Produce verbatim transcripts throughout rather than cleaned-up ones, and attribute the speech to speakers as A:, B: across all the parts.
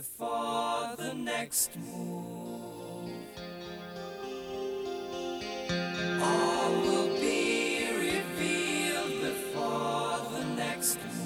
A: before the next move. All will be revealed before the next move.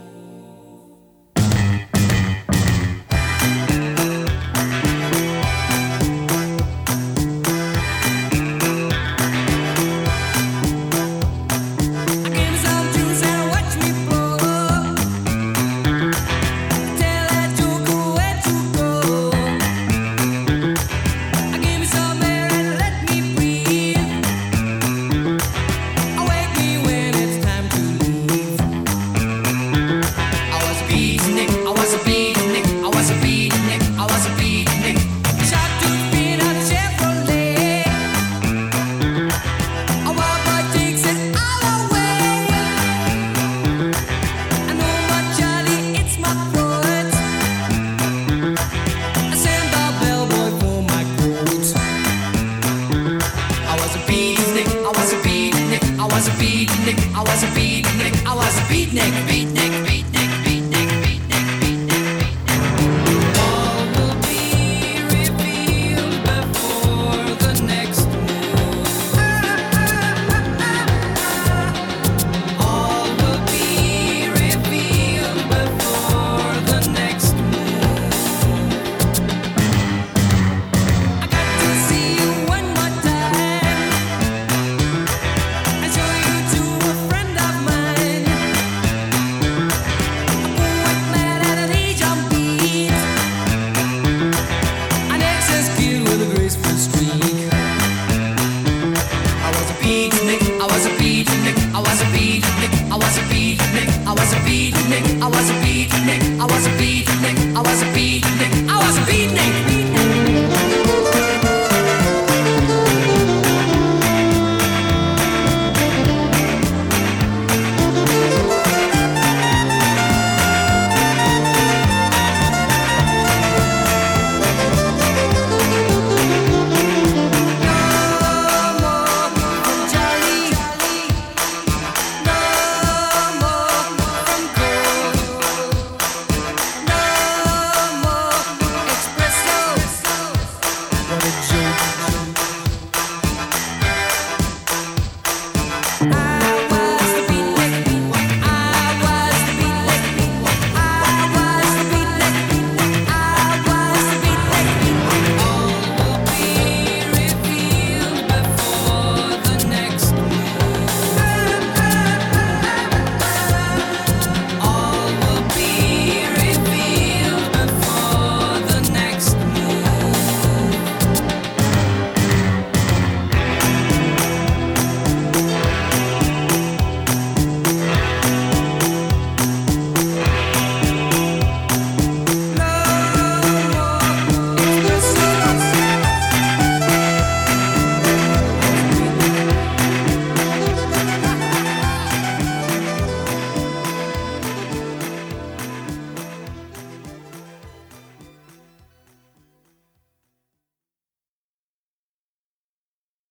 A: I was a beatnik, I was a beatnik, I was a beatnik, beatnik, beatnik, beatnik, beatnik, beatnik. All will be revealed before the next move. All will be revealed before the next move. I got to see you one more time. I was a beatnik, I was a beatnik, I was a beatnik, I was a beatnik, I was a beatnik, I was a beatnik, I was a beatnik, I was a beatnik.